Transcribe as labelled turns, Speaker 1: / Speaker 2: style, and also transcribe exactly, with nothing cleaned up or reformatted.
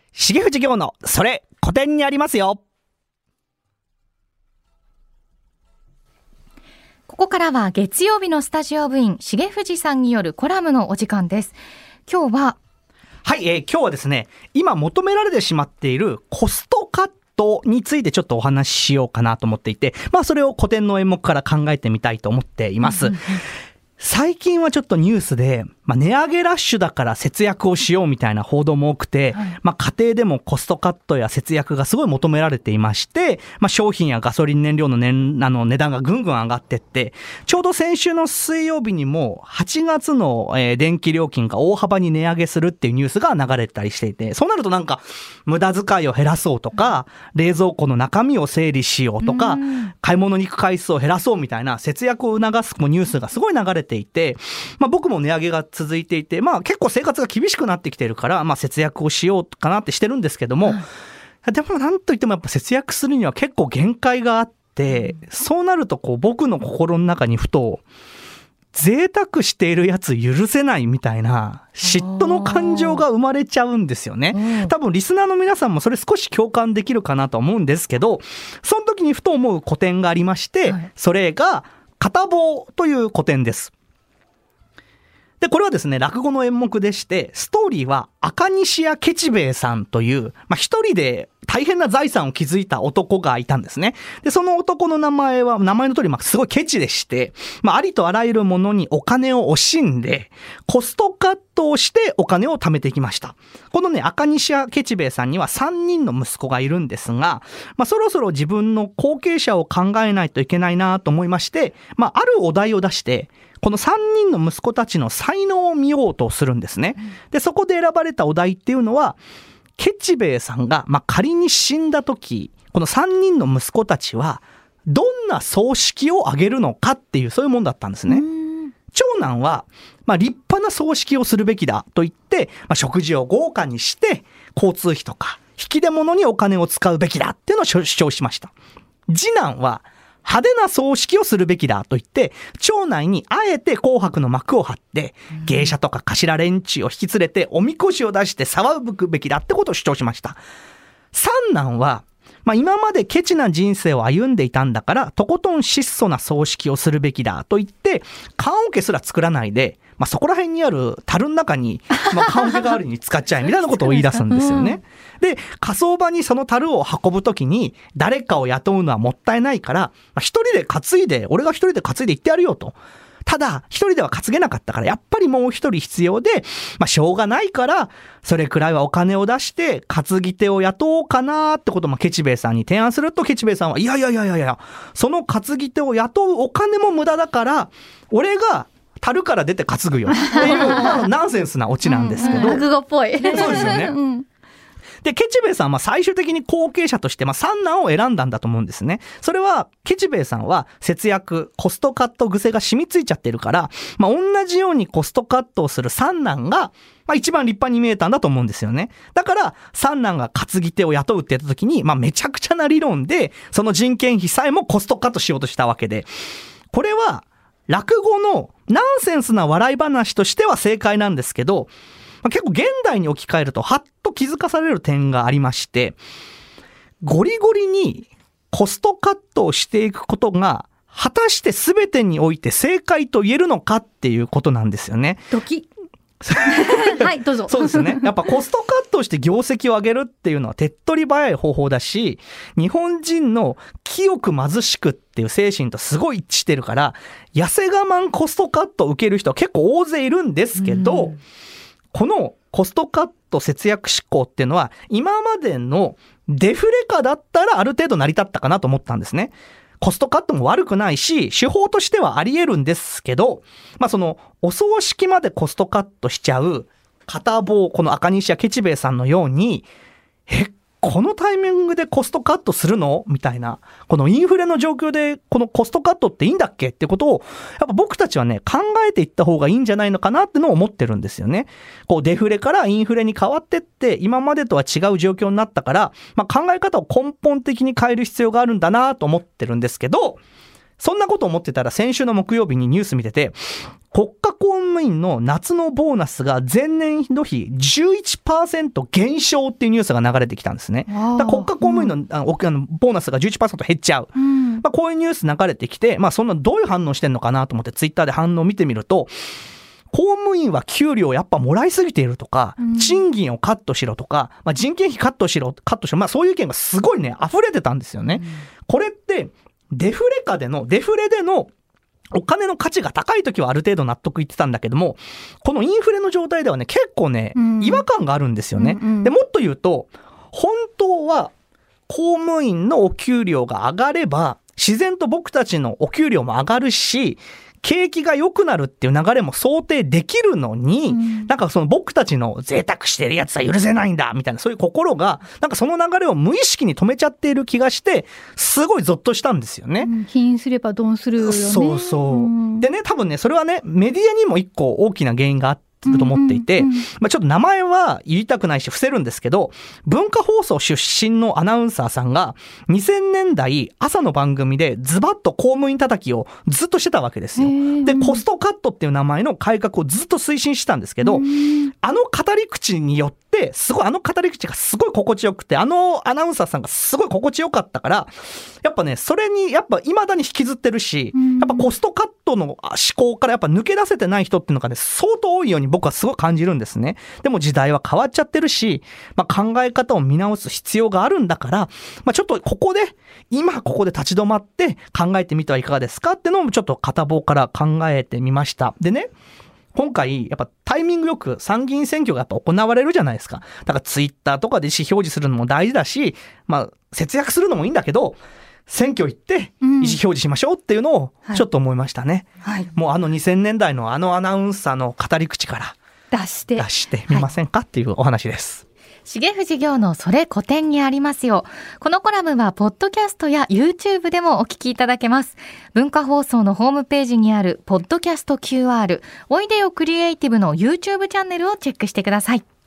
Speaker 1: 重藤京のそれ古典にありますよ。
Speaker 2: ここからは月曜日のスタジオ部員重藤さんによるコラムのお時間です。今日は
Speaker 1: はい、えー、今日はですね、今求められてしまっているコストカットについてちょっとお話ししようかなと思っていて、まあそれを古典の演目から考えてみたいと思っています。最近はちょっとニュースで、まあ、値上げラッシュだから節約をしようみたいな報道も多くて、はい、まあ、家庭でもコストカットや節約がすごい求められていまして、まあ、商品やガソリン燃料の、ね、あの値段がぐんぐん上がってって、ちょうど先週の水曜日にもはちがつの、えー、電気料金が大幅に値上げするっていうニュースが流れたりしていて、そうなるとなんか無駄遣いを減らそうとか、冷蔵庫の中身を整理しようとか、買い物に行く回数を減らそうみたいな節約を促すニュースがすごい流れていて、まあ、僕も値上げが続いていて、まあ、結構生活が厳しくなってきてるから、まあ、節約をしようかなってしてるんですけども、うん、でもなんといってもやっぱ節約するには結構限界があって、そうなるとこう僕の心の中にふと贅沢しているやつ許せないみたいな嫉妬の感情が生まれちゃうんですよね。多分リスナーの皆さんもそれ少し共感できるかなと思うんですけど、その時にふと思う古典がありまして、それが片棒という古典です。で、これはですね、落語の演目でして、ストーリーは赤西屋ケチ兵衛さんという、まあ、一人で大変な財産を築いた男がいたんですね。で、その男の名前は、名前の通り、まあ、すごいケチでして、まあ、ありとあらゆるものにお金を惜しんで、コストカットをしてお金を貯めていきました。このね、赤西屋ケチ兵衛さんにはさんにんの息子がいるんですが、まあ、そろそろ自分の後継者を考えないといけないなと思いまして、まあ、あるお題を出して、このさんにんの息子たちの才能を見ようとするんですね。で、そこで選ばれたお題っていうのは、ケチ兵衛さんが、まあ、仮に死んだ時、このさんにんの息子たちは、どんな葬式を挙げるのかっていう、そういうもんだったんですね。長男は、まあ、立派な葬式をするべきだと言って、まあ、食事を豪華にして、交通費とか、引き出物にお金を使うべきだっていうのを主張しました。次男は、派手な葬式をするべきだと言って、町内にあえて紅白の幕を張って、芸者とか頭連中を引き連れておみこしを出して騒ぐべきだってことを主張しました。三男は、まあ、今までケチな人生を歩んでいたんだから、とことん質素な葬式をするべきだと言って、棺桶すら作らないで、まあ、そこら辺にある樽の中に、まあ、棺桶代わりに使っちゃえみたいなことを言い出すんですよね。で、火葬場にその樽を運ぶときに、誰かを雇うのはもったいないから、まあ、一人で担いで、俺が一人で担いで行ってやるよと。ただ、一人では担げなかったから、やっぱりもう一人必要で、まあ、しょうがないから、それくらいはお金を出して、担ぎ手を雇おうかなってことを、まあ、ケチ兵衛さんに提案すると、ケチ兵衛さんは、いやいやいやいやいや、その担ぎ手を雇うお金も無駄だから、俺が、樽から出て担ぐよっていうナンセンスなオチなんですけど、
Speaker 2: 落語っぽい。そう
Speaker 1: ですよね。うん、で、ケチ兵衛さんは最終的に後継者として、まあ、三男を選んだんだと思うんですね。それは、ケチ兵衛さんは節約、コストカット癖が染みついちゃってるから、まあ、同じようにコストカットをする三男が、まあ、一番立派に見えたんだと思うんですよね。だから、三男が担ぎ手を雇うって言った時に、まあ、めちゃくちゃな理論で、その人件費さえもコストカットしようとしたわけで、これは、落語のナンセンスな笑い話としては正解なんですけど、結構現代に置き換えるとハッと気づかされる点がありまして、ゴリゴリにコストカットをしていくことが果たして全てにおいて正解と言えるのかっていうことなんですよね。
Speaker 2: ドキはいどうぞ。
Speaker 1: そうですね。やっぱコストカットして業績を上げるっていうのは手っ取り早い方法だし、日本人の清く貧しくっていう精神とすごい一致してるから、痩せ我慢コストカットを受ける人は結構大勢いるんですけど、うん、このコストカット節約志向っていうのは今までのデフレ下だったらある程度成り立ったかなと思ったんですね。コストカットも悪くないし、手法としてはあり得るんですけど、まあその、お葬式までコストカットしちゃう、片棒、この赤西屋ケチ兵衛さんのように、え、このタイミングでコストカットするのみたいな、このインフレの状況でこのコストカットっていいんだっけってことを、やっぱ僕たちはね、考えていった方がいいんじゃないのかなってのを思ってるんですよね。こうデフレからインフレに変わってって、今までとは違う状況になったから、まあ、考え方を根本的に変える必要があるんだなと思ってるんですけど、 そんなこと思ってたら先週の木曜日にニュース見てて、国家公務員の夏のボーナスが前年度比 じゅういちパーセント 減少っていうニュースが流れてきたんですね。だから国家公務員の、うん、あのあのボーナスが じゅういちパーセント 減っちゃう。うん、まあ、こういうニュース流れてきて、まあ、そんなどういう反応してんのかなと思ってツイッターで反応を見てみると、公務員は給料やっぱもらいすぎているとか、うん、賃金をカットしろとか、まあ、人件費カットしろ、カットしろ、まあ、そういう意見がすごいね、溢れてたんですよね。うん、これって、デフレ下での、デフレでのお金の価値が高いときはある程度納得いってたんだけども、このインフレの状態ではね、結構ね、うん、違和感があるんですよね。うんうん、で、もっと言うと、本当は公務員のお給料が上がれば、自然と僕たちのお給料も上がるし、景気が良くなるっていう流れも想定できるのに、うん、なんかその僕たちの贅沢してるやつは許せないんだみたいな、そういう心がなんかその流れを無意識に止めちゃっている気がして、すごいゾッとしたんですよね。
Speaker 2: うん、貧すれば鈍するよね。
Speaker 1: そうそう、うん、でね、多分ね、それはね、メディアにも一個大きな原因があってと思っていて、うんうんうん、まあ、ちょっと名前は言いたくないし伏せるんですけど、文化放送出身のアナウンサーさんがにせんねんだい朝の番組でズバッと公務員叩きをずっとしてたわけですよ。で、コストカットっていう名前の改革をずっと推進してたんですけど、あの語り口によってすごい、あの語り口がすごい心地よくて、あのアナウンサーさんがすごい心地よかったから、やっぱね、それにやっぱ未だに引きずってるし、やっぱコストカットの思考からやっぱ抜け出せてない人っていうのがね、相当多いように僕はすごい感じるんですね。でも時代は変わっちゃってるし、まあ、考え方を見直す必要があるんだから、まあ、ちょっとここで今ここで立ち止まって考えてみてはいかがですかっていうのもちょっと片棒から考えてみました。でね、今回やっぱタイミングよく参議院選挙がやっぱ行われるじゃないですか。だからツイッターとかで意思表示するのも大事だし、まあ節約するのもいいんだけど、選挙行って意思表示しましょうっていうのをちょっと思いましたね。うん、はい、もうあのにせんねんだいのあのアナウンサーの語り口から
Speaker 2: 出して
Speaker 1: 出してみませんか、はい、っていうお話です。
Speaker 2: 重藤行のそれ古典にありますよ。このコラムはポッドキャストや YouTube でもお聞きいただけます。文化放送のホームページにあるポッドキャスト キューアール、おいでよクリエイティブの YouTube チャンネルをチェックしてください。